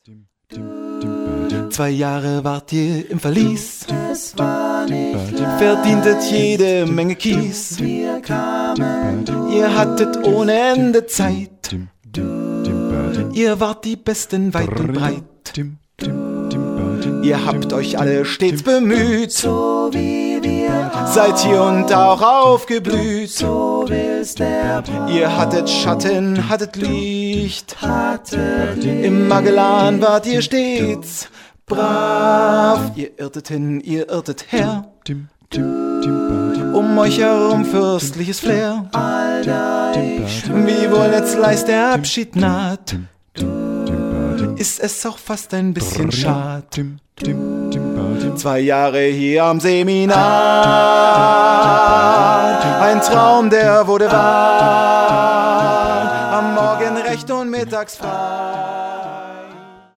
2 Jahre wart ihr im Verlies, Es war nicht leicht, verdientet jede Menge Kies. wir kamen, Ihr hattet ohne Ende Zeit, ihr wart die Besten weit und breit. Ihr habt euch alle stets bemüht, so wie wir seid hier und da auch aufgeblüht. so will's der Bauch Ihr hattet Schatten, hattet Licht, hatte. im Magellan wart ihr stets brav. Ihr irrtet hin, ihr irrtet her, um euch herum fürstliches Flair. Wiewohl jetzt leist der Abschied naht, ist es auch fast ein bisschen schad. 2 Jahre hier am Seminar, ein Traum, der wurde wahr. Am Morgen recht und mittags frei.